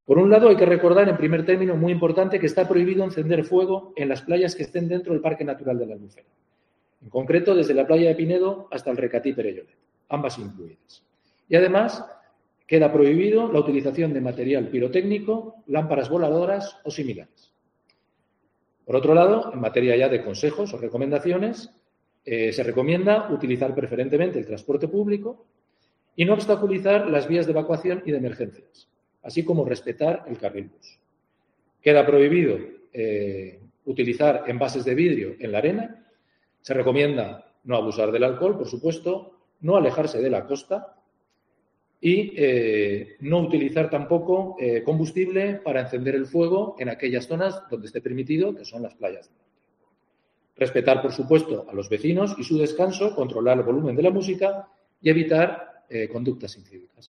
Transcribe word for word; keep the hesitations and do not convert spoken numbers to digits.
Por un lado, hay que recordar, en primer término, muy importante, que está prohibido encender fuego en las playas que estén dentro del Parque Natural de la Albufera. En concreto, desde la playa de Pinedo hasta el Recatí Perelloret, ambas incluidas. Y además, queda prohibido la utilización de material pirotécnico, lámparas voladoras o similares. Por otro lado, en materia ya de consejos o recomendaciones, eh, se recomienda utilizar preferentemente el transporte público y no obstaculizar las vías de evacuación y de emergencias, así como respetar el carril bus. Queda prohibido eh, utilizar envases de vidrio en la arena. Se recomienda no abusar del alcohol, por supuesto, no alejarse de la costa y eh, no utilizar tampoco eh, combustible para encender el fuego en aquellas zonas donde esté permitido, que son las playas. Respetar, por supuesto, a los vecinos y su descanso, controlar el volumen de la música y evitar eh, conductas incívicas.